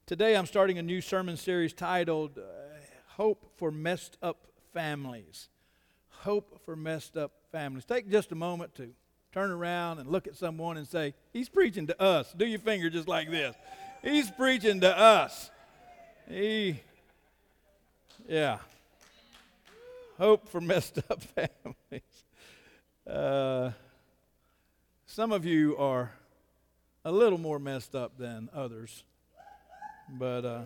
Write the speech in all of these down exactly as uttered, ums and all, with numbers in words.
Today I'm starting a new sermon series titled uh, Hope for Messed Up Families. Hope for Messed Up Families. Take just a moment to turn around and look at someone and say, he's preaching to us. Do your finger just like this. He's preaching to us. He, yeah. Hope for messed up families. Uh, some of you are a little more messed up than others. But uh,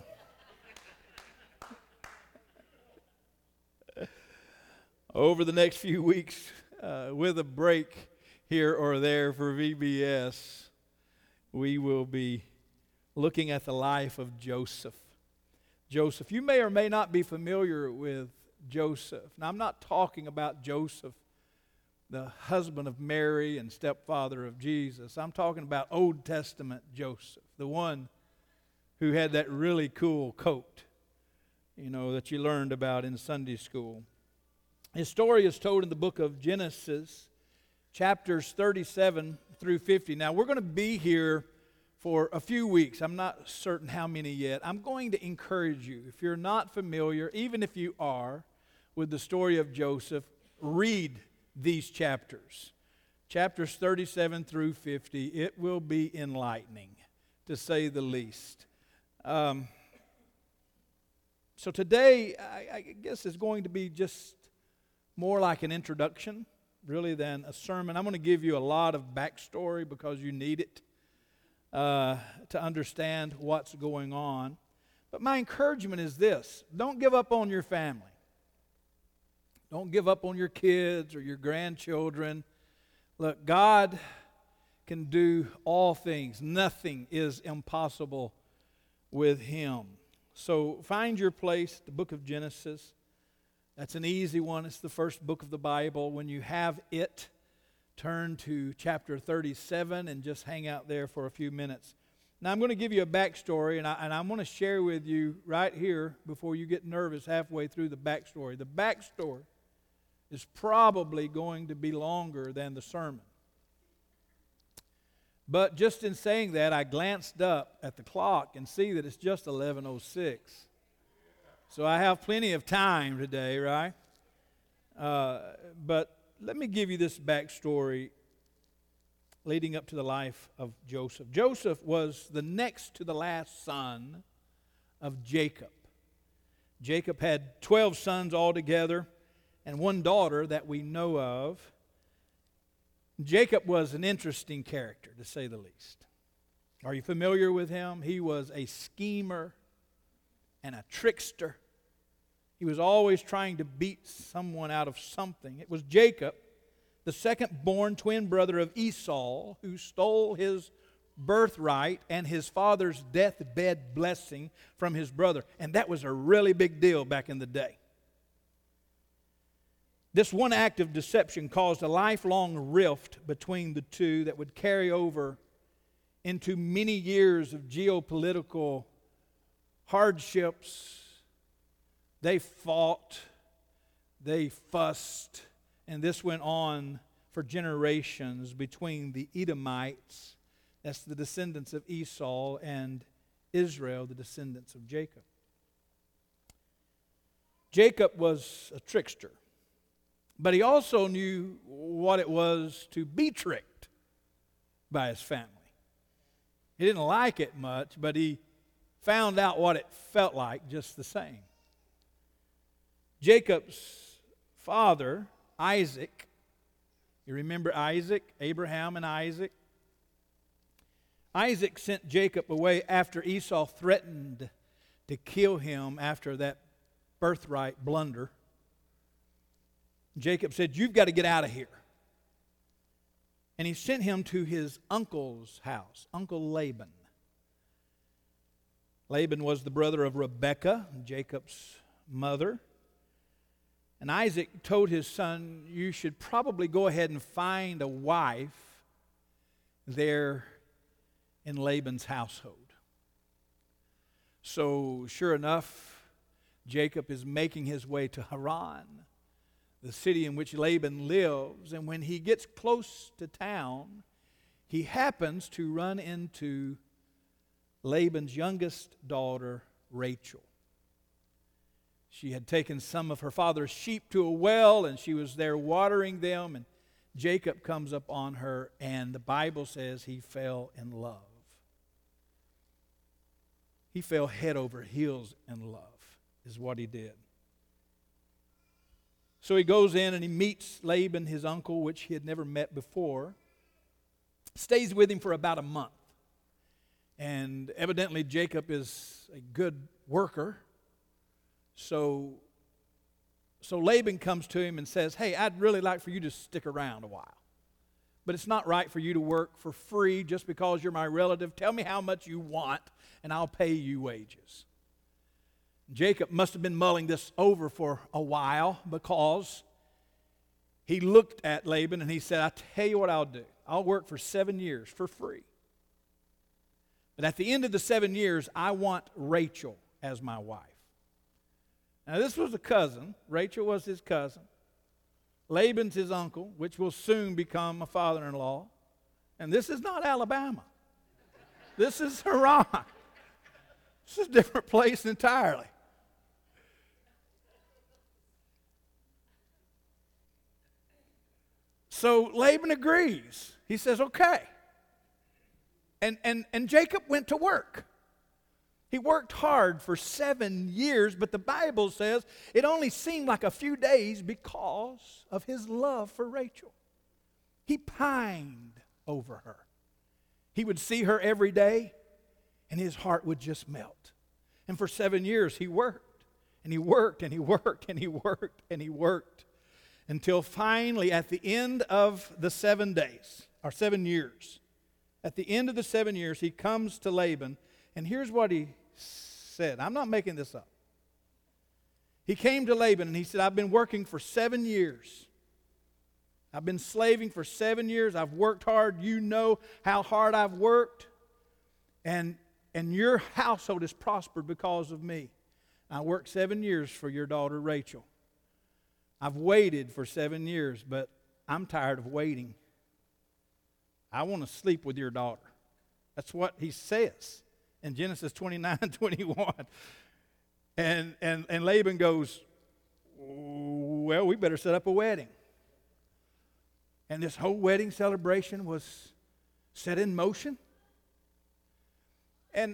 over the next few weeks, uh, with a break here or there for V B S, we will be looking at the life of Joseph. Joseph, you may or may not be familiar with Joseph. Now, I'm not talking about Joseph, the husband of Mary and stepfather of Jesus. I'm talking about Old Testament Joseph, the one who had that really cool coat, you know, that you learned about in Sunday school. His story is told in the book of Genesis, chapters thirty-seven through fifty. Now, we're going to be here for a few weeks. I'm not certain how many yet. I'm going to encourage you, if you're not familiar, even if you are, with the story of Joseph, read these chapters. Chapters thirty-seven through fifty. It will be enlightening, to say the least. Um, so today, I, I guess it's going to be just more like an introduction, really, than a sermon. I'm going to give you a lot of backstory because you need it uh, to understand what's going on. But my encouragement is this: don't give up on your family. Don't give up on your kids or your grandchildren. Look, God can do all things. Nothing is impossible with Him. So find your place, the book of Genesis. That's an easy one. It's the first book of the Bible. When you have it, turn to chapter thirty-seven and just hang out there for a few minutes. Now, I'm going to give you a backstory, and, I, and I'm going to share with you right here before you get nervous halfway through the backstory. The backstory is probably going to be longer than the sermon. But just in saying that, I glanced up at the clock and see that it's just eleven oh six. So I have plenty of time today, right? Uh, but let me give you this backstory leading up to the life of Joseph. Joseph was the next to the last son of Jacob. Jacob had twelve sons altogether and one daughter that we know of. Jacob was an interesting character, to say the least. Are you familiar with him? He was a schemer and a trickster. He was always trying to beat someone out of something. It was Jacob, the second-born twin brother of Esau, who stole his birthright and his father's deathbed blessing from his brother. And that was a really big deal back in the day. This one act of deception caused a lifelong rift between the two that would carry over into many years of geopolitical hardships. They fought, they fussed, and this went on for generations between the Edomites, that's the descendants of Esau, and Israel, the descendants of Jacob. Jacob was a trickster. But he also knew what it was to be tricked by his family. He didn't like it much, but he found out what it felt like just the same. Jacob's father, Isaac, you remember Isaac, Abraham and Isaac? Isaac sent Jacob away after Esau threatened to kill him after that birthright blunder. Jacob said, "You've got to get out of here." And he sent him to his uncle's house, Uncle Laban. Laban was the brother of Rebekah, Jacob's mother. And Isaac told his son, "You should probably go ahead and find a wife there in Laban's household." So, sure enough, Jacob is making his way to Haran, the city in which Laban lives, and when he gets close to town, he happens to run into Laban's youngest daughter, Rachel. She had taken some of her father's sheep to a well, and she was there watering them, and Jacob comes up on her, and the Bible says he fell in love. He fell head over heels in love, is what he did. So he goes in and he meets Laban, his uncle, which he had never met before. Stays with him for about a month. And evidently Jacob is a good worker. So, so Laban comes to him and says, hey, I'd really like for you to stick around a while. But it's not right for you to work for free just because you're my relative. Tell me how much you want, and I'll pay you wages. Jacob must have been mulling this over for a while, because he looked at Laban and he said, I tell you what I'll do. I'll work for seven years for free. But at the end of the seven years, I want Rachel as my wife. Now this was a cousin. Rachel was his cousin. Laban's his uncle, which will soon become a father-in-law. And this is not Alabama. This is Haran. This is a different place entirely. So Laban agrees. He says, okay. And, and, and Jacob went to work. He worked hard for seven years, but the Bible says it only seemed like a few days because of his love for Rachel. He pined over her. He would see her every day, and his heart would just melt. And for seven years he worked, and he worked, and he worked, and he worked, and he worked, until finally at the end of the seven days, or seven years, at the end of the seven years, he comes to Laban, and here's what he said. I'm not making this up. He came to Laban and he said, I've been working for seven years. I've been slaving for seven years. I've worked hard. You know how hard I've worked. And, and your household has prospered because of me. I worked seven years for your daughter Rachel. I've waited for seven years, but I'm tired of waiting. I want to sleep with your daughter. That's what he says in Genesis twenty-nine, twenty-one. And, and, and Laban goes, well, we better set up a wedding. And this whole wedding celebration was set in motion. And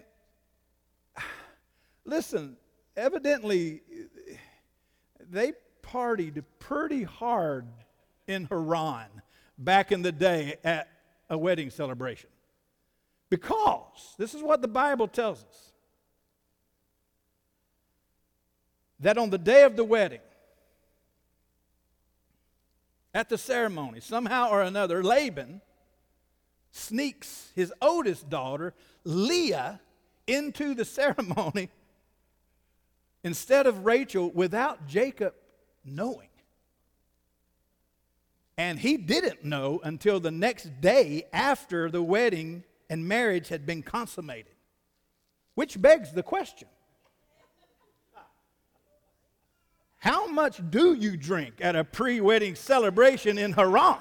listen, evidently, they partied pretty hard in Haran back in the day at a wedding celebration. Because, this is what the Bible tells us, that on the day of the wedding, at the ceremony, somehow or another, Laban sneaks his oldest daughter, Leah, into the ceremony instead of Rachel, without Jacob knowing. And he didn't know until the next day after the wedding and marriage had been consummated. Which begs the question, how much do you drink at a pre-wedding celebration in Haran?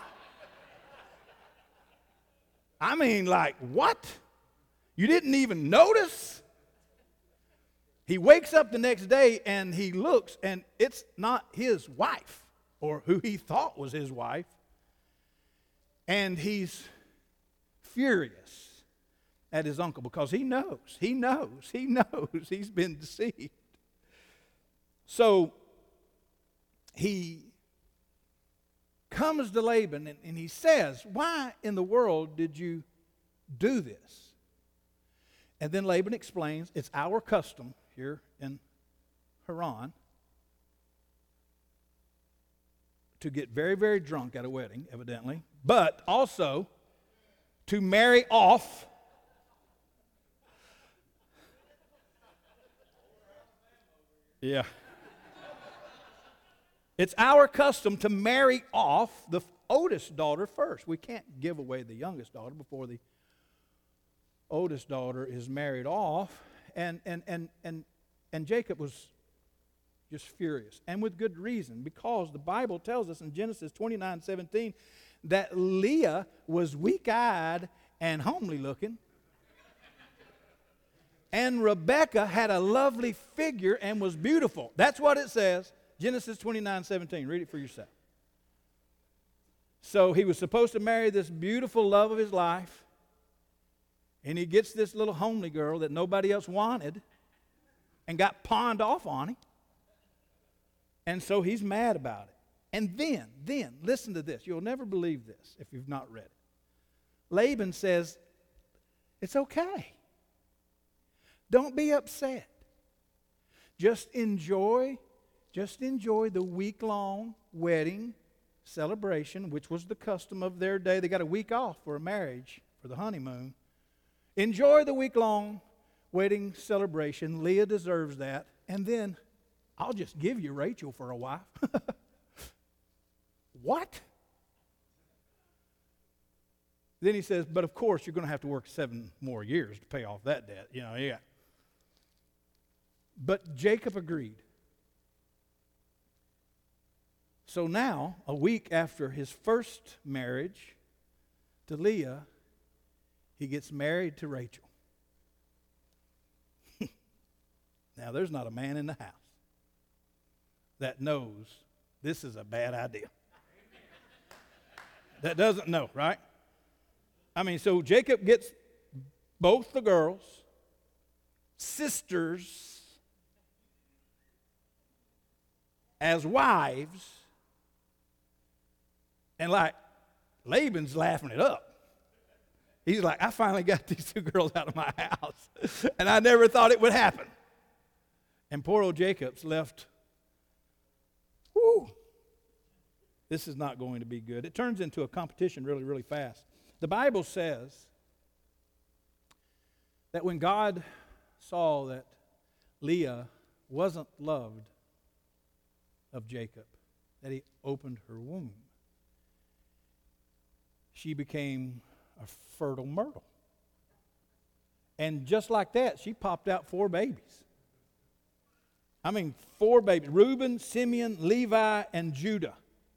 I mean, like, what? You didn't even notice? He wakes up the next day and he looks, and it's not his wife, or who he thought was his wife. And he's furious at his uncle because he knows, he knows, he knows he's been deceived. So he comes to Laban and, and he says, why in the world did you do this? And then Laban explains, it's our custom here in Haran to get very, very drunk at a wedding, evidently, but also to marry off yeah. It's our custom to marry off the oldest daughter first. We can't give away the youngest daughter before the oldest daughter is married off. And and and and and Jacob was just furious, and with good reason, because the Bible tells us in Genesis twenty-nine seventeen that Leah was weak-eyed and homely looking, And Rebekah had a lovely figure and was beautiful. That's what it says. Genesis twenty-nine seventeen. Read it for yourself. So he was supposed to marry this beautiful love of his life. And he gets this little homely girl that nobody else wanted and got pawned off on him. And so he's mad about it. And then, then, listen to this. You'll never believe this if you've not read it. Laban says, it's okay. Don't be upset. Just enjoy, just enjoy the week-long wedding celebration, which was the custom of their day. They got a week off for a marriage, for the honeymoon. Enjoy the week-long wedding celebration. Leah deserves that. And then I'll just give you Rachel for a wife. What? Then he says, but of course you're going to have to work seven more years to pay off that debt. You know, yeah. But Jacob agreed. So now, a week after his first marriage to Leah, he gets married to Rachel. Now, there's not a man in the house that knows this is a bad idea. That doesn't know, right? I mean, so Jacob gets both the girls, sisters, as wives, and like Laban's laughing it up. He's like, I finally got these two girls out of my house, and I never thought it would happen. And poor old Jacob's left, whoo, this is not going to be good. It turns into a competition really, really fast. The Bible says that when God saw that Leah wasn't loved of Jacob, that he opened her womb. She became a fertile myrtle. And just like that, she popped out four babies. I mean, four babies. Reuben, Simeon, Levi, and Judah.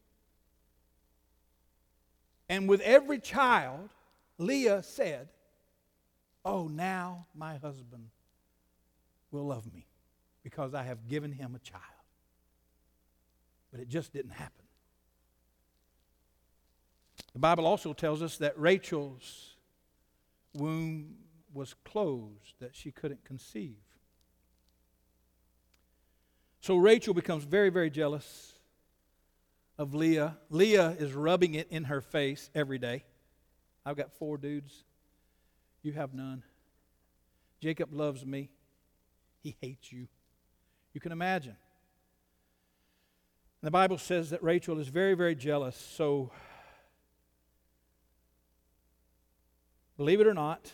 And with every child, Leah said, oh, now my husband will love me because I have given him a child. But it just didn't happen. The Bible also tells us that Rachel's womb was closed, that she couldn't conceive. So Rachel becomes very, very jealous of Leah. Leah is rubbing it in her face every day. I've got four dudes. You have none. Jacob loves me. He hates you. You can imagine. And the Bible says that Rachel is very, very jealous. So, believe it or not,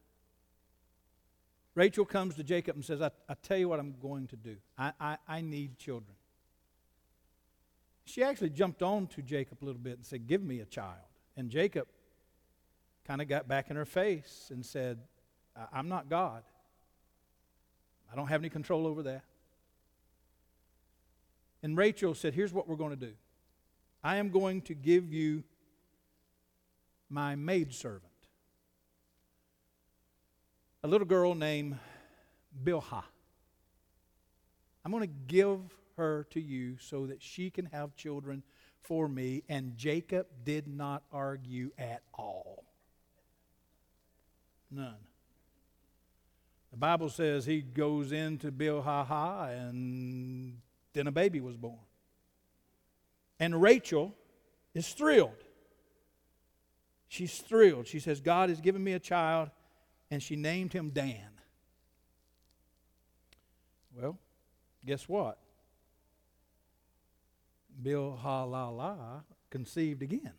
Rachel comes to Jacob and says, I, I tell you what I'm going to do. I, I, I need children. She actually jumped on to Jacob a little bit and said, give me a child. And Jacob kind of got back in her face and said, I'm not God. I don't have any control over that. And Rachel said, here's what we're going to do. I am going to give you my maidservant, a little girl named Bilhah. I'm going to give her to you so that she can have children for me. And Jacob did not argue at all. None. The Bible says he goes into Bilhah and then a baby was born. And Rachel is thrilled. She's thrilled. She says, God has given me a child, and she named him Dan. Well, guess what? Bilhah conceived again.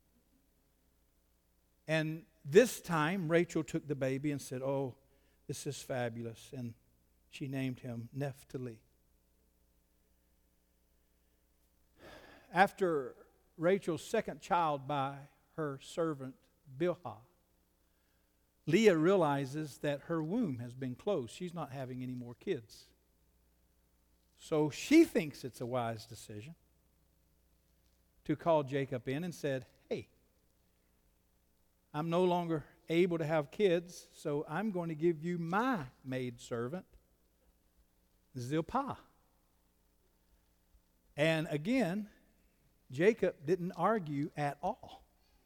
And this time, Rachel took the baby and said, oh, this is fabulous. And she named him Naphtali. After Rachel's second child by her servant Bilhah, Leah realizes that her womb has been closed. She's not having any more kids. So she thinks it's a wise decision to call Jacob in and said, hey, I'm no longer able to have kids, so I'm going to give you my maidservant, Zilpah. And again, Jacob didn't argue at all.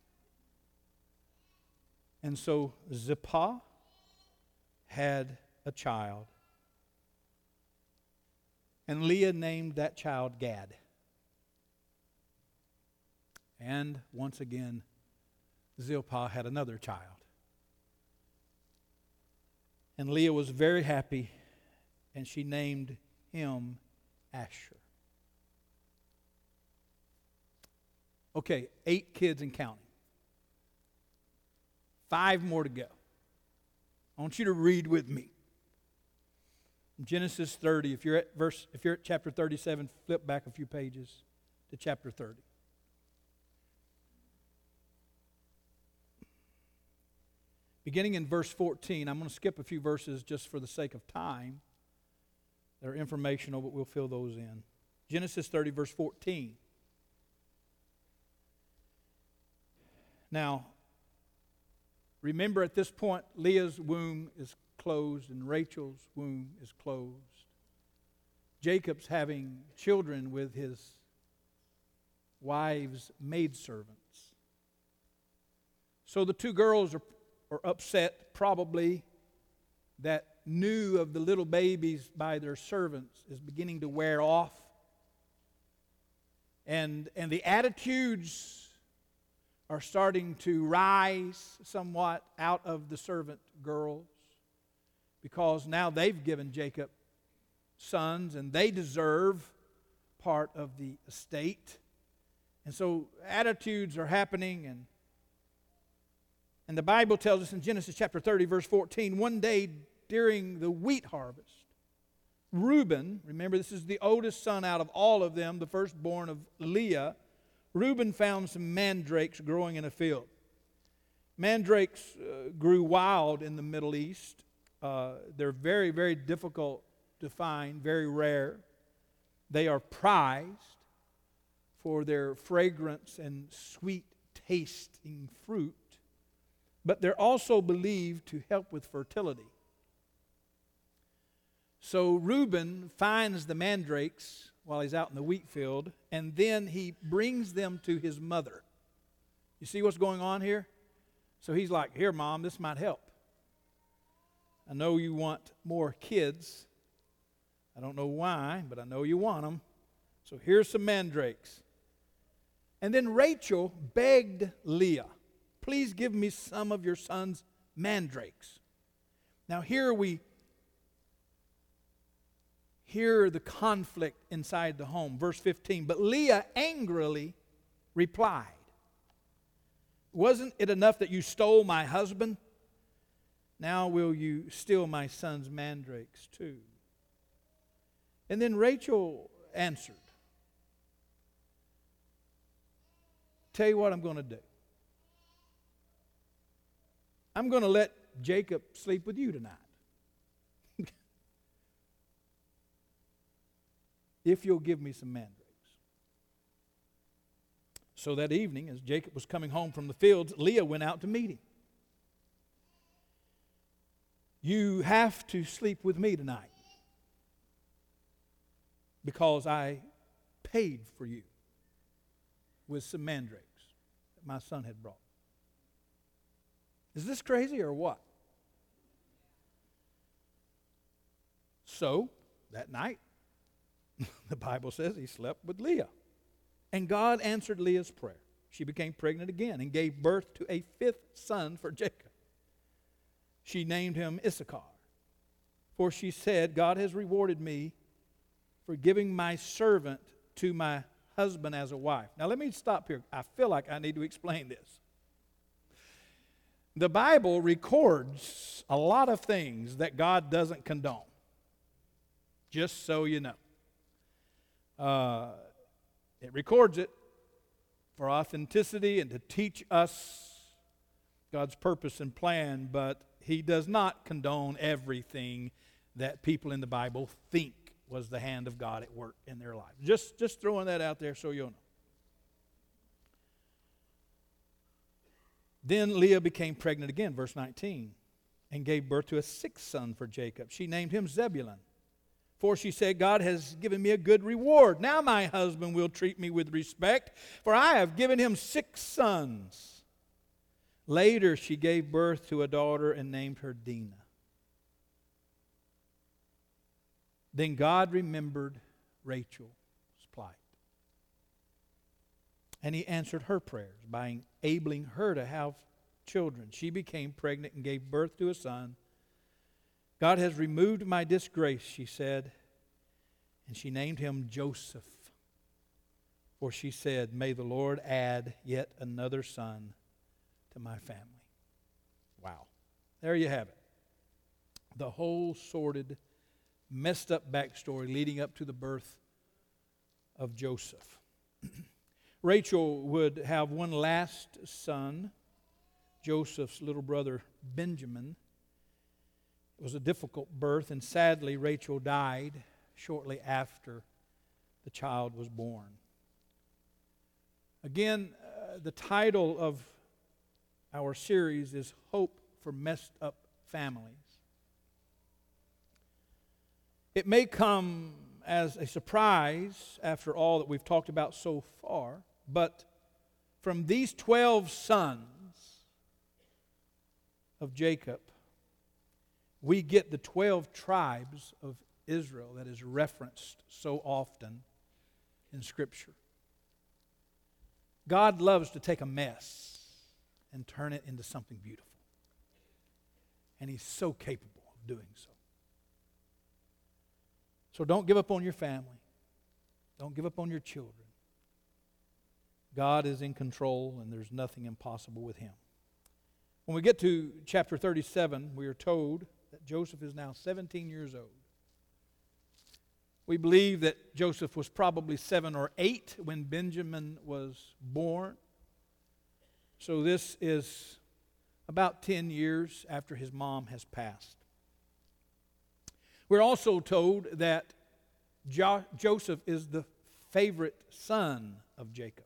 And so Zilpah had a child. And Leah named that child Gad. And once again, Zilpah had another child. And Leah was very happy, and she named him Asher. Okay, eight kids and counting. Five more to go. I want you to read with me. Genesis thirty, if you're at verse, if you're at chapter thirty-seven, flip back a few pages to chapter thirty. Beginning in verse fourteen, I'm going to skip a few verses just for the sake of time. They're informational, but we'll fill those in. Genesis thirty, verse fourteen. Now, remember at this point, Leah's womb is closed and Rachel's womb is closed. Jacob's having children with his wife's maidservants. So the two girls are, are upset, probably, that news of the little babies by their servants is beginning to wear off. And, and the attitudes are starting to rise somewhat out of the servant girls, because now they've given Jacob sons and they deserve part of the estate. And so attitudes are happening, and and the Bible tells us in Genesis chapter thirty, verse fourteen, one day during the wheat harvest, Reuben, remember this is the oldest son out of all of them, the firstborn of Leah, Reuben found some mandrakes growing in a field. Mandrakes uh, grew wild in the Middle East. Uh, they're very, very difficult to find, very rare. They are prized for their fragrance and sweet tasting fruit, but they're also believed to help with fertility. So Reuben finds the mandrakes while he's out in the wheat field, and then he brings them to his mother. You see what's going on here? So he's like, here, Mom, this might help. I know you want more kids. I don't know why, but I know you want them. So here's some mandrakes. And then Rachel begged Leah, please give me some of your son's mandrakes. Now here we hear the conflict inside the home. Verse fifteen, but Leah angrily replied, wasn't it enough that you stole my husband? Now will you steal my son's mandrakes too? And then Rachel answered, tell you what I'm going to do. I'm going to let Jacob sleep with you tonight. If you'll give me some mandrakes. So that evening, as Jacob was coming home from the fields, Leah went out to meet him. You have to sleep with me tonight because I paid for you with some mandrakes that my son had brought. Is this crazy or what? So, that night, the Bible says he slept with Leah. And God answered Leah's prayer. She became pregnant again and gave birth to a fifth son for Jacob. She named him Issachar, for she said, God has rewarded me for giving my servant to my husband as a wife. Now let me stop here. I feel like I need to explain this. The Bible records a lot of things that God doesn't condone, just so you know. Uh, it records it for authenticity and to teach us God's purpose and plan, but he does not condone everything that people in the Bible think was the hand of God at work in their life. Just, just throwing that out there so you'll know. Then Leah became pregnant again, verse nineteen, and gave birth to a sixth son for Jacob. She named him Zebulun. For she said, God has given me a good reward. Now my husband will treat me with respect, for I have given him six sons. Later she gave birth to a daughter and named her Dinah. Then God remembered Rachel's plight. And he answered her prayers by enabling her to have children. She became pregnant and gave birth to a son. God has removed my disgrace, she said, and she named him Joseph. For she said, may the Lord add yet another son to my family. Wow. There you have it. The whole sordid, messed up backstory leading up to the birth of Joseph. Rachel would have one last son, Joseph's little brother Benjamin. It was a difficult birth, and sadly, Rachel died shortly after the child was born. Again, uh, the title of our series is Hope for Messed Up Families. It may come as a surprise after all that we've talked about so far, but from these twelve sons of Jacob, we get the twelve tribes of Israel that is referenced so often in Scripture. God loves to take a mess and turn it into something beautiful. And He's so capable of doing so. So don't give up on your family. Don't give up on your children. God is in control, and there's nothing impossible with Him. When we get to chapter thirty-seven, we are told that Joseph is now seventeen years old. We believe that Joseph was probably seven or eight when Benjamin was born. So this is about ten years after his mom has passed. We're also told that jo- Joseph is the favorite son of Jacob.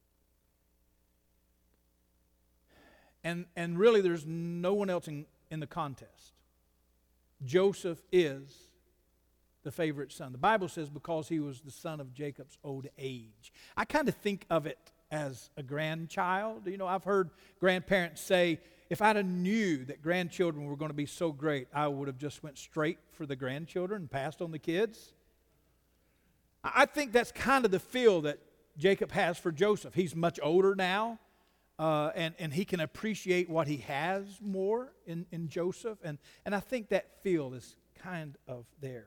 And, and really there's no one else in, in the contest. Joseph is the favorite son. The Bible says because he was the son of Jacob's old age. I kind of think of it as a grandchild. You know, I've heard grandparents say, if I'd have knew that grandchildren were going to be so great, I would have just went straight for the grandchildren and passed on the kids. I think that's kind of the feel that Jacob has for Joseph. He's much older now, uh, and, and he can appreciate what he has more in, in Joseph. And, and I think that feel is kind of there.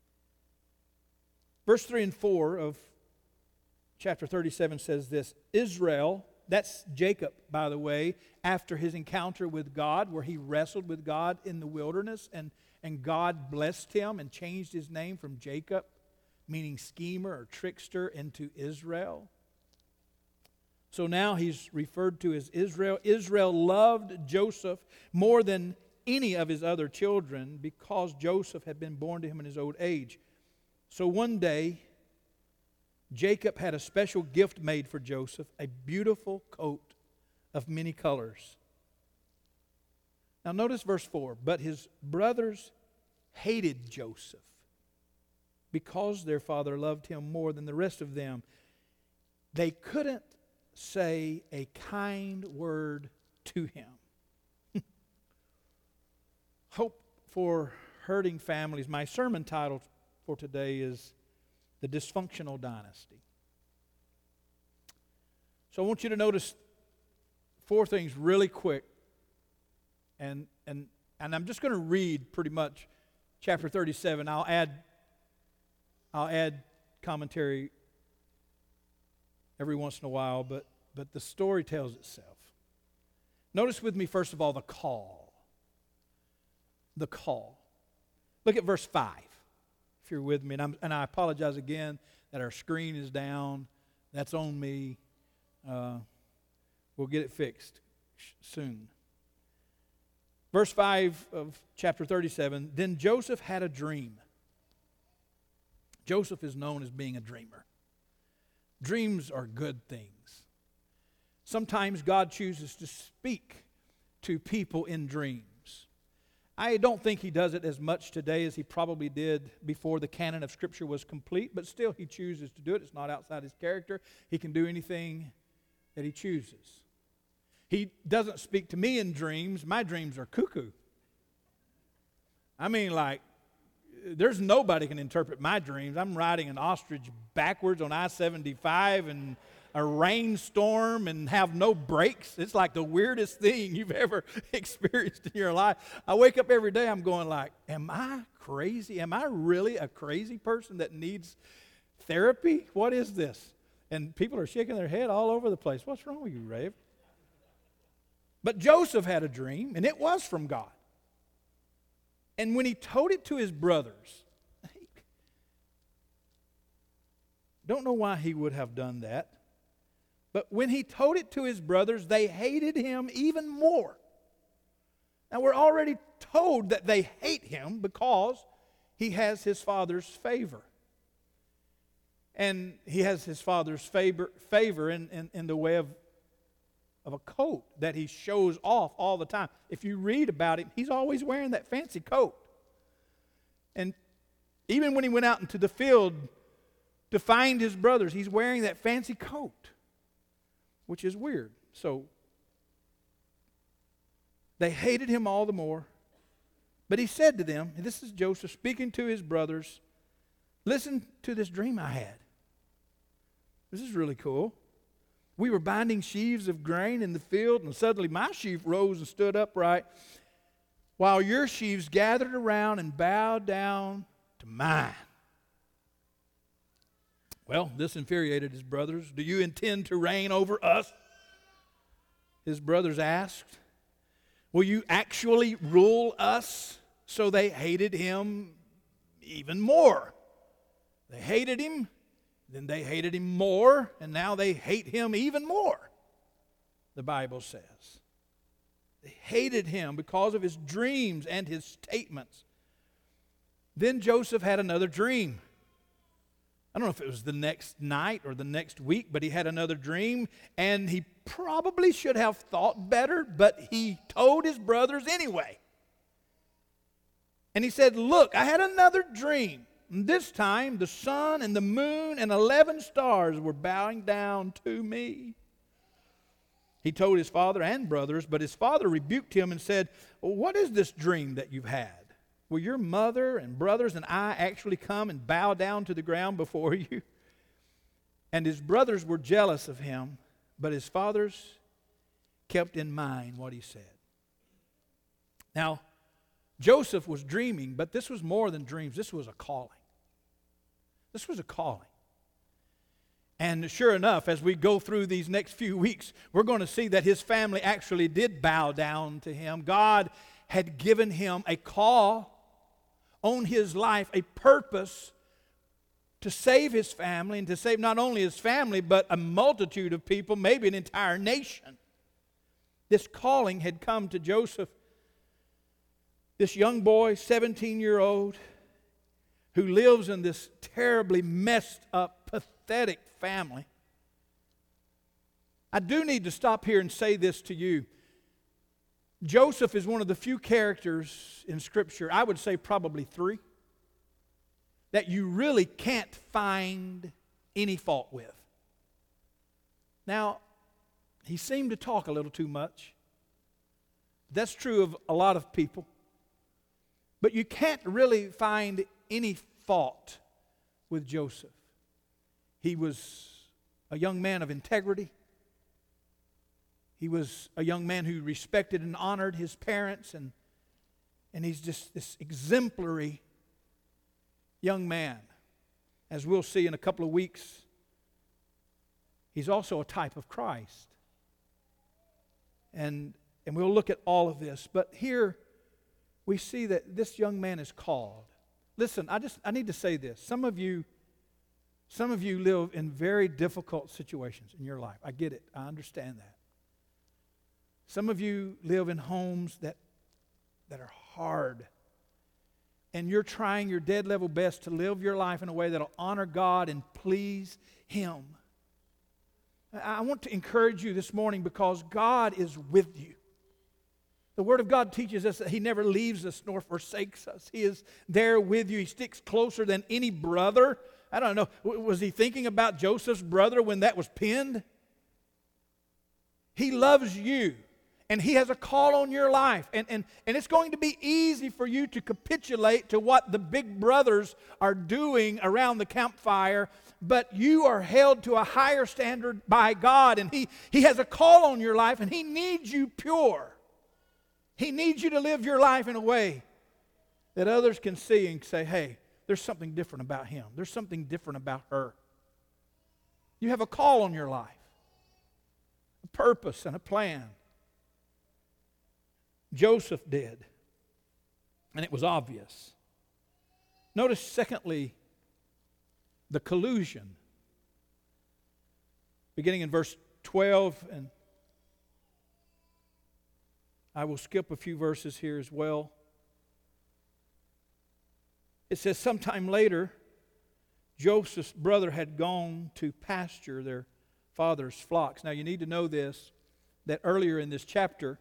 Verse three and four of chapter thirty-seven says this, Israel, that's Jacob, by the way, after his encounter with God, where he wrestled with God in the wilderness, and, and God blessed him and changed his name from Jacob, meaning schemer or trickster, into Israel. So now he's referred to as Israel. Israel loved Joseph more than any of his other children because Joseph had been born to him in his old age. So one day, Jacob had a special gift made for Joseph, a beautiful coat of many colors. Now notice verse four. But his brothers hated Joseph because their father loved him more than the rest of them. They couldn't say a kind word to him. Hope for hurting families. My sermon title for today is The Dysfunctional Dynasty. So I want you to notice four things really quick. And and and I'm just going to read pretty much chapter thirty-seven. I'll add I'll add commentary every once in a while, but but the story tells itself. Notice with me first of all the call. The call. Look at verse five. If you're with me, and, I'm, and I apologize again that our screen is down. That's on me. Uh, we'll get it fixed soon. Verse five of chapter thirty-seven, then Joseph had a dream. Joseph is known as being a dreamer. Dreams are good things. Sometimes God chooses to speak to people in dreams. I don't think he does it as much today as he probably did before the canon of Scripture was complete, but still he chooses to do it. It's not outside his character. He can do anything that he chooses. He doesn't speak to me in dreams. My dreams are cuckoo. I mean, like, there's nobody can interpret my dreams. I'm riding an ostrich backwards on I seventy-five and a rainstorm and have no brakes. It's like the weirdest thing you've ever experienced in your life. I wake up every day, I'm going like, am I crazy? Am I really a crazy person that needs therapy? What is this? And people are shaking their head all over the place. What's wrong with you, Rave? But Joseph had a dream, and it was from God. And when he told it to his brothers, don't know why he would have done that. But when he told it to his brothers, they hated him even more. Now, we're already told that they hate him because he has his father's favor. And he has his father's favor, favor in, in, in the way of, of a coat that he shows off all the time. If you read about him, he's always wearing that fancy coat. And even when he went out into the field to find his brothers, he's wearing that fancy coat, which is weird. So they hated him all the more. But he said to them, and this is Joseph speaking to his brothers, listen to this dream I had. This is really cool. We were binding sheaves of grain in the field, and suddenly my sheaf rose and stood upright, while your sheaves gathered around and bowed down to mine. Well, this infuriated his brothers. Do you intend to reign over us? His brothers asked. Will you actually rule us? So they hated him even more. They hated him, then they hated him more, and now they hate him even more, the Bible says. They hated him because of his dreams and his statements. Then Joseph had another dream. I don't know if it was the next night or the next week, but he had another dream, and he probably should have thought better, but he told his brothers anyway. And he said, look, I had another dream. And this time, the sun and the moon and eleven stars were bowing down to me. He told his father and brothers, but his father rebuked him and said, well, what is this dream that you've had? Will your mother and brothers and I actually come and bow down to the ground before you? And his brothers were jealous of him, but his fathers kept in mind what he said. Now, Joseph was dreaming, but this was more than dreams. This was a calling. This was a calling. And sure enough, as we go through these next few weeks, we're going to see that his family actually did bow down to him. God had given him a call on his life, a purpose to save his family, and to save not only his family, but a multitude of people, maybe an entire nation. This calling had come to Joseph, this young boy, seventeen-year-old, who lives in this terribly messed up, pathetic family. I do need to stop here and say this to you. Joseph is one of the few characters in Scripture, I would say probably three, that you really can't find any fault with. Now, he seemed to talk a little too much. That's true of a lot of people. But you can't really find any fault with Joseph. He was a young man of integrity. He was a young man who respected and honored his parents, and, and he's just this exemplary young man. As we'll see in a couple of weeks, he's also a type of Christ. And, and we'll look at all of this. But here we see that this young man is called. Listen, I just I need to say this. Some of you, some of you live in very difficult situations in your life. I get it. I understand that. Some of you live in homes that, that are hard. And you're trying your dead level best to live your life in a way that will honor God and please Him. I want to encourage you this morning because God is with you. The Word of God teaches us that He never leaves us nor forsakes us. He is there with you. He sticks closer than any brother. I don't know, was he thinking about Joseph's brother when that was penned? He loves you, and He has a call on your life. And, and, and it's going to be easy for you to capitulate to what the big brothers are doing around the campfire, but you are held to a higher standard by God, and He, he has a call on your life, and He needs you pure. He needs you to live your life in a way that others can see and say, hey, there's something different about him. There's something different about her. You have a call on your life, a purpose and a plan. Joseph did, and it was obvious. Notice, secondly, the collusion. Beginning in verse twelve, and I will skip a few verses here as well. It says, sometime later, Joseph's brother had gone to pasture their father's flocks. Now you need to know this, that earlier in this chapter,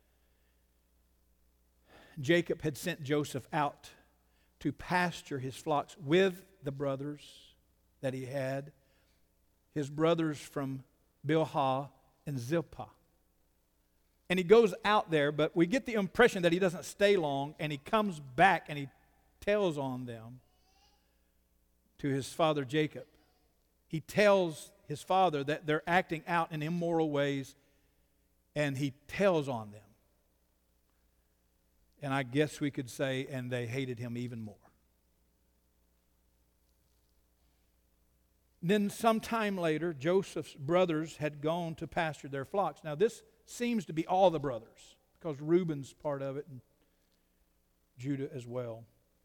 Jacob had sent Joseph out to pasture his flocks with the brothers that he had, his brothers from Bilhah and Zilpah. And he goes out there, but we get the impression that he doesn't stay long, and he comes back and he tells on them to his father Jacob. He tells his father that they're acting out in immoral ways, and he tells on them. And I guess we could say, and they hated him even more. Then sometime later, Joseph's brothers had gone to pasture their flocks. Now this seems to be all the brothers, because Reuben's part of it and Judah as well.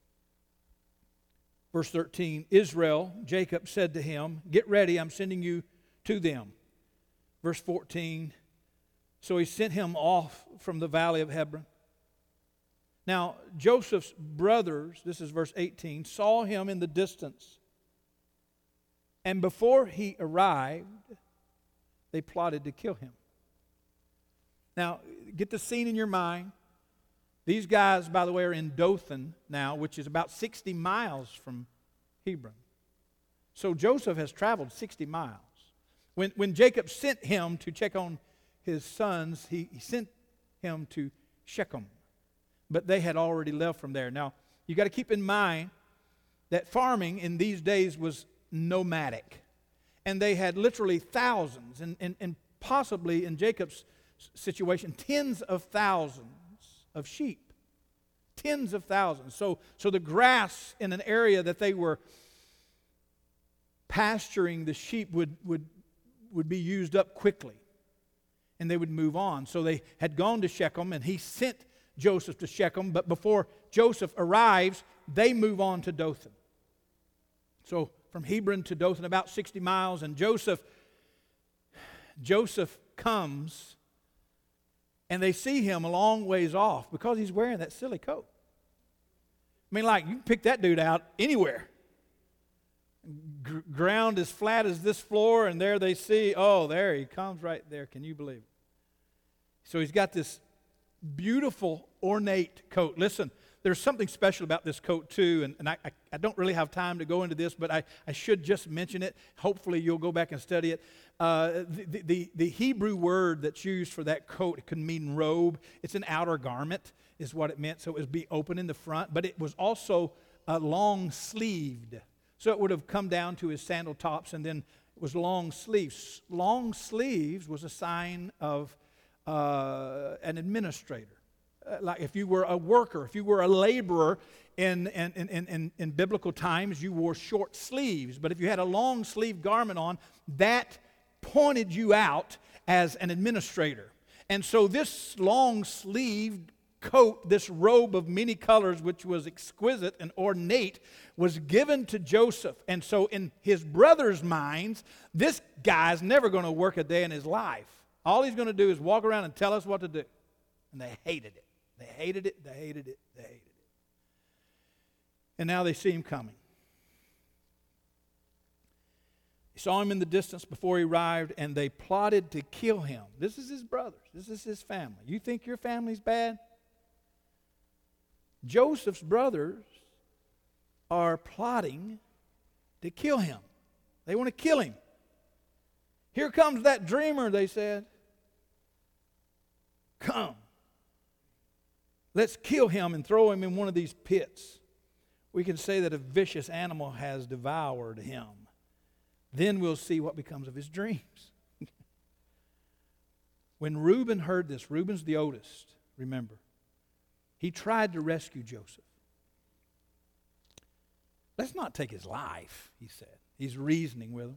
Verse thirteen, Israel, Jacob said to him, get ready, I'm sending you to them. Verse fourteen, so he sent him off from the valley of Hebron. Now, Joseph's brothers, this is verse eighteen, saw him in the distance. And before he arrived, they plotted to kill him. Now, get the scene in your mind. These guys, by the way, are in Dothan now, which is about sixty miles from Hebron. So Joseph has traveled sixty miles. When, when Jacob sent him to check on his sons, he, he sent him to Shechem. But they had already left from there. Now, you got to keep in mind that farming in these days was nomadic. And they had literally thousands, and, and, and possibly in Jacob's situation, tens of thousands of sheep. Tens of thousands. So, so the grass in an area that they were pasturing the sheep would, would, would be used up quickly. And they would move on. So they had gone to Shechem, and he sent Joseph to Shechem. But before Joseph arrives, they move on to Dothan. So from Hebron to Dothan, about sixty miles. And Joseph, Joseph comes, and they see him a long ways off because he's wearing that silly coat. I mean, like, you can pick that dude out anywhere. G- ground as flat as this floor, and there they see, oh, there he comes right there. Can you believe it? So he's got this beautiful, ornate coat. Listen, there's something special about this coat too, and, and I, I, I don't really have time to go into this, but I, I should just mention it. Hopefully you'll go back and study it. Uh, the, the, the Hebrew word that's used for that coat, it could mean robe. It's an outer garment is what it meant, so it would be open in the front, but it was also uh, long-sleeved. So it would have come down to his sandal tops, and then it was long sleeves. Long sleeves was a sign of uh, an administrator. Uh, like if you were a worker, if you were a laborer in, in, in, in, in biblical times, you wore short sleeves. But if you had a long sleeve garment on, that pointed you out as an administrator. And so this long sleeved coat, this robe of many colors, which was exquisite and ornate, was given to Joseph. And so in his brothers' minds, this guy's never going to work a day in his life. All he's going to do is walk around and tell us what to do. And they hated it. They hated it, they hated it, they hated it. And now they see him coming. They saw him in the distance before he arrived, and they plotted to kill him. This is his brothers. This is his family. You think your family's bad? Joseph's brothers are plotting to kill him. They want to kill him. Here comes that dreamer, they said. Come. Let's kill him and throw him in one of these pits. We can say that a vicious animal has devoured him. Then we'll see what becomes of his dreams. When Reuben heard this, Reuben's the oldest, remember. He tried to rescue Joseph. Let's not take his life, he said. He's reasoning with him.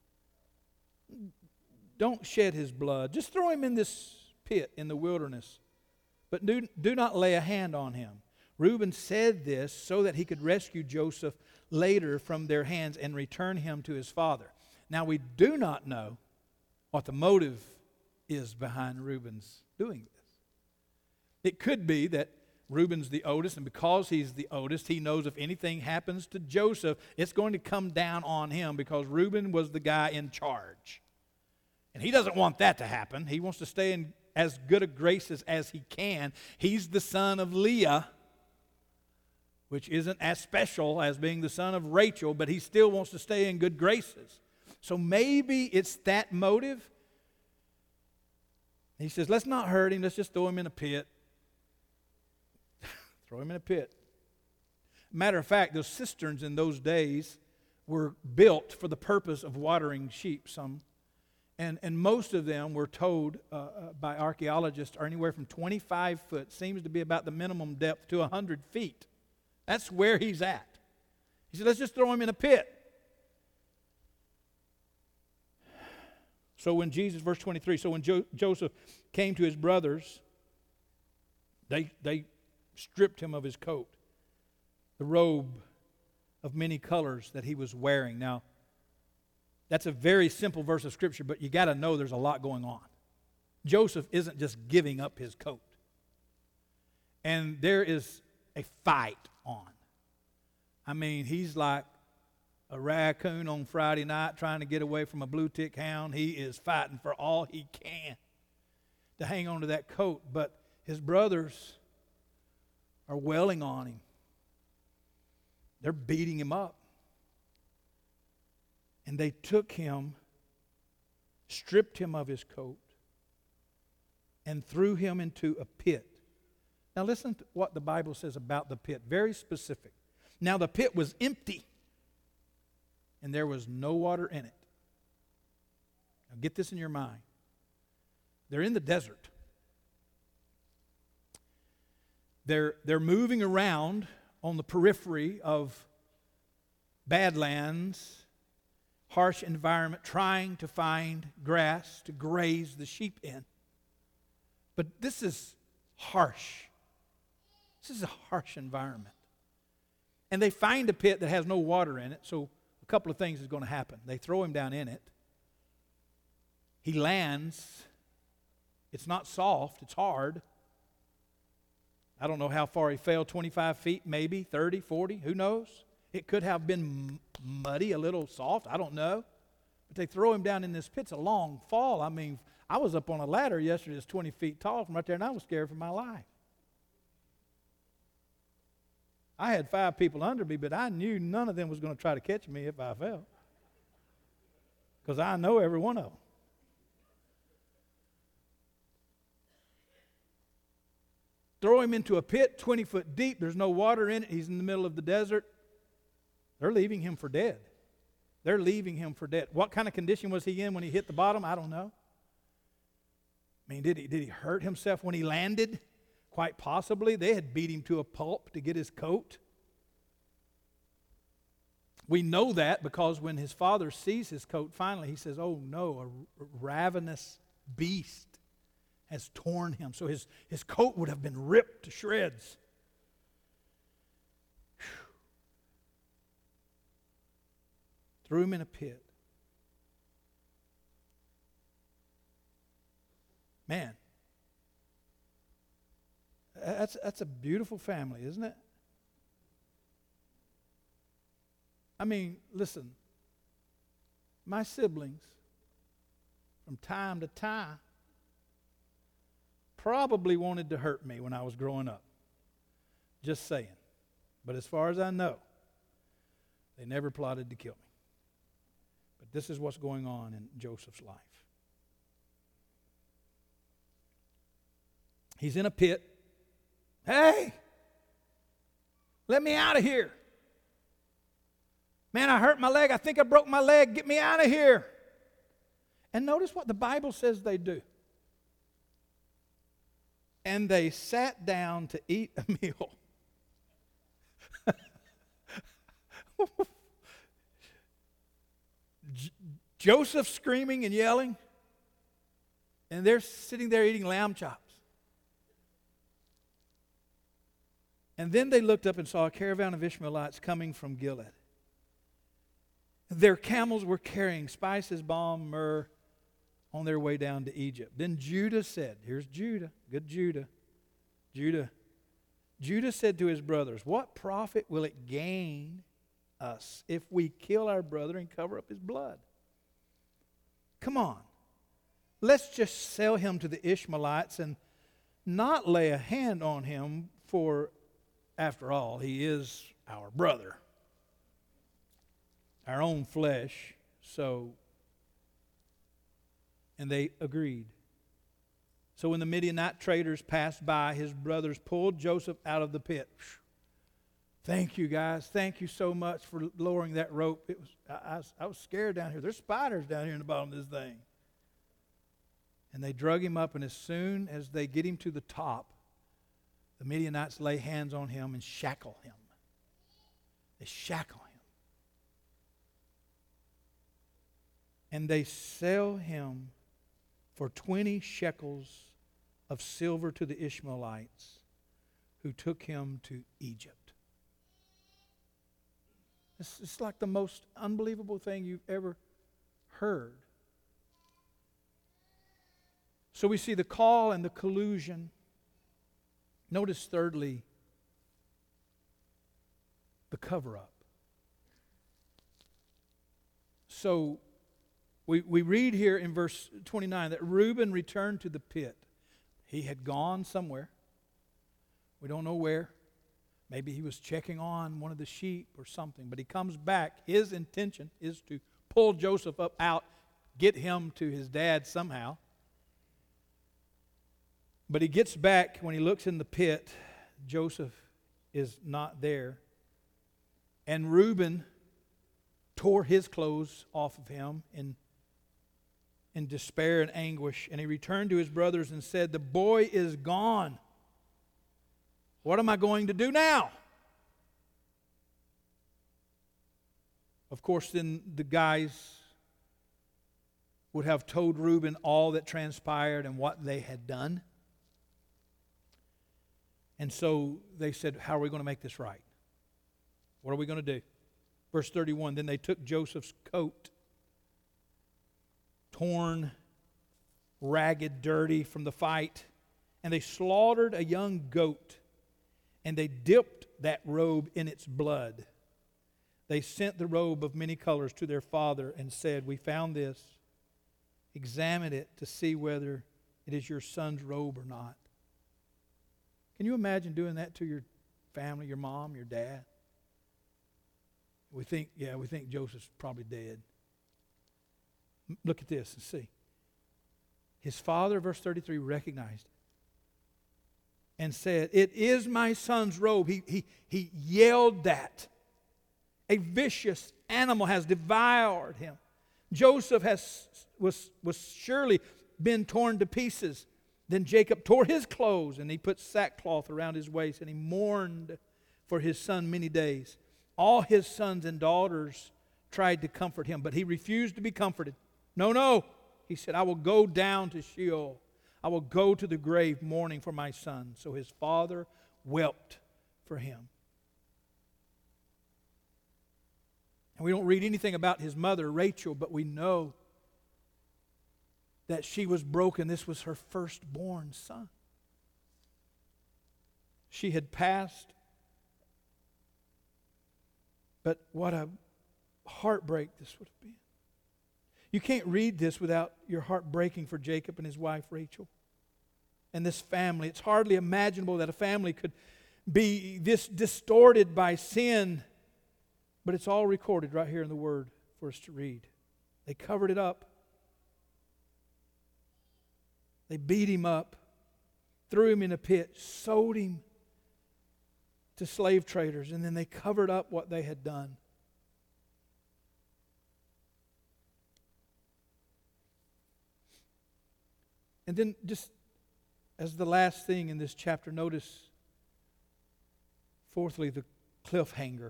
Don't shed his blood. Just throw him in this pit in the wilderness. But do, do not lay a hand on him. Reuben said this so that he could rescue Joseph later from their hands and return him to his father. Now we do not know what the motive is behind Reuben's doing this. It could be that Reuben's the oldest, and because he's the oldest, he knows if anything happens to Joseph, it's going to come down on him because Reuben was the guy in charge. And he doesn't want that to happen. He wants to stay in as good a graces as he can. He's the son of Leah, which isn't as special as being the son of Rachel, but he still wants to stay in good graces. So maybe it's that motive. He says, let's not hurt him. Let's just throw him in a pit. Throw him in a pit. Matter of fact, those cisterns in those days were built for the purpose of watering sheep. Some, and, and most of them were told uh, uh, by archaeologists are anywhere from twenty-five foot, seems to be about the minimum depth, to one hundred feet. That's where he's at. He said, let's just throw him in a pit. So when Jesus, verse twenty-three, so when jo- Joseph came to his brothers, they, they stripped him of his coat, the robe of many colors that he was wearing. Now, that's a very simple verse of Scripture, but you got to know there's a lot going on. Joseph isn't just giving up his coat. And there is a fight on. I mean, he's like a raccoon on Friday night trying to get away from a blue tick hound. He is fighting for all he can to hang on to that coat. But his brothers are wailing on him. They're beating him up. And they took him, stripped him of his coat, and threw him into a pit. Now listen to what the Bible says about the pit. Very specific. Now the pit was empty, and there was no water in it. Now get this in your mind. They're in the desert. They're, they're moving around on the periphery of badlands, harsh environment, trying to find grass to graze the sheep in. But this is harsh. This is a harsh environment. And they find a pit that has no water in it, so a couple of things is going to happen. They throw him down in it. He lands. It's not soft, it's hard. I don't know how far he fell, twenty-five feet, maybe, thirty, forty, who knows? It could have been muddy, a little soft, I don't know. But they throw him down in this pit. It's a long fall. I mean, I was up on a ladder yesterday that's twenty feet tall from right there, and I was scared for my life. I had five people under me, but I knew none of them was going to try to catch me if I fell. Because I know every one of them. Throw him into a pit twenty foot deep. There's no water in it. He's in the middle of the desert. They're leaving him for dead. They're leaving him for dead. What kind of condition was he in when he hit the bottom? I don't know. I mean, did he, did he hurt himself when he landed? Quite possibly. They had beat him to a pulp to get his coat. We know that because when his father sees his coat, finally he says, oh no, a ravenous beast has torn him. So his, his coat would have been ripped to shreds. Whew. Threw him in a pit. Man, that's, that's a beautiful family, isn't it? I mean, listen. my siblings, from time to time, probably wanted to hurt me when I was growing up. Just saying. But as far as I know, they never plotted to kill me. But this is what's going on in Joseph's life. He's in a pit. Hey, let me out of here. Man, I hurt my leg. I think I broke my leg. Get me out of here. And notice what the Bible says they do. And they sat down to eat a meal. J- Joseph screaming and yelling, and they're sitting there eating lamb chops. And then they looked up and saw a caravan of Ishmaelites coming from Gilead. Their camels were carrying spices, balm, myrrh on their way down to Egypt. Then Judah said, here's Judah, good Judah, Judah. Judah said to his brothers, what profit will it gain us if we kill our brother and cover up his blood? Come on. Let's just sell him to the Ishmaelites and not lay a hand on him, for after all, he is our brother, our own flesh. So, and they agreed. So when the Midianite traders passed by, his brothers pulled Joseph out of the pit. Thank you, guys. Thank you so much for lowering that rope. It was I, I, was, I was scared down here. There's spiders down here in the bottom of this thing. And they drug him up, and as soon as they get him to the top, the Midianites lay hands on him and shackle him. They shackle him. And they sell him for twenty shekels of silver to the Ishmaelites, who took him to Egypt. It's, it's like the most unbelievable thing you've ever heard. So we see the call and the collusion. Notice thirdly, the cover-up. So we, we read here in verse twenty-nine that Reuben returned to the pit. He had gone somewhere. We don't know where. Maybe he was checking on one of the sheep or something. But he comes back. His intention is to pull Joseph up out, get him to his dad somehow. But he gets back. When he looks in the pit, Joseph is not there. And Reuben tore his clothes off of him in, in despair and anguish. And he returned to his brothers and said, the boy is gone. What am I going to do now? Of course, then the guys would have told Reuben all that transpired and what they had done. And so they said, how are we going to make this right? What are we going to do? Verse thirty-one, then they took Joseph's coat, torn, ragged, dirty from the fight, and they slaughtered a young goat, and they dipped that robe in its blood. They sent the robe of many colors to their father and said, we found this. Examine it to see whether it is your son's robe or not. Can you imagine doing that to your family, your mom, your dad? We think, yeah, we think Joseph's probably dead. Look at this and see. His father, verse thirty-three, recognized it and said, it is my son's robe. He, he, he yelled that. A vicious animal has devoured him. Joseph has was, was surely been torn to pieces. Then Jacob tore his clothes, and he put sackcloth around his waist, and he mourned for his son many days. All his sons and daughters tried to comfort him, but he refused to be comforted. No, no, he said, I will go down to Sheol. I will go to the grave mourning for my son. So his father wept for him. And we don't read anything about his mother, Rachel, but we know that she was broken. This was her firstborn son. She had passed. But what a heartbreak this would have been. You can't read this without your heart breaking for Jacob and his wife Rachel and this family. It's hardly imaginable that a family could be this distorted by sin, but it's all recorded right here in the Word for us to read. They covered it up. They beat him up, threw him in a pit, sold him to slave traders, and then they covered up what they had done. And then just as the last thing in this chapter, notice, fourthly, the cliffhanger.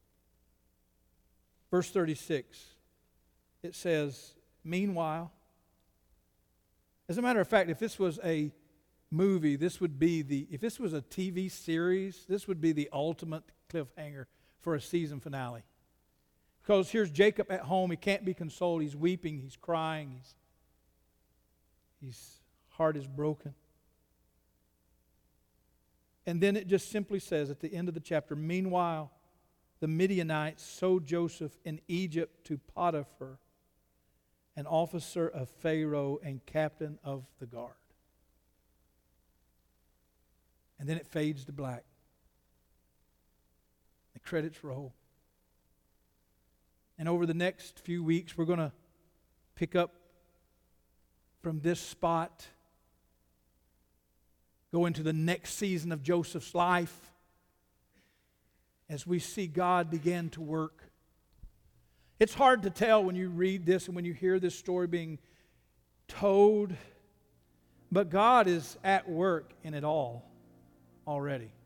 Verse thirty-six, it says, meanwhile, as a matter of fact, if this was a movie, this would be the, if this was a T V series, this would be the ultimate cliffhanger for a season finale. Because here's Jacob at home, he can't be consoled, he's weeping, he's crying, he's, his heart is broken. And then it just simply says at the end of the chapter, meanwhile, the Midianites sold Joseph in Egypt to Potiphar, an officer of Pharaoh and captain of the guard. And then it fades to black. The credits roll. And over the next few weeks, we're going to pick up from this spot, go into the next season of Joseph's life as we see God begin to work. It's hard to tell when you read this and when you hear this story being told, but God is at work in it all already.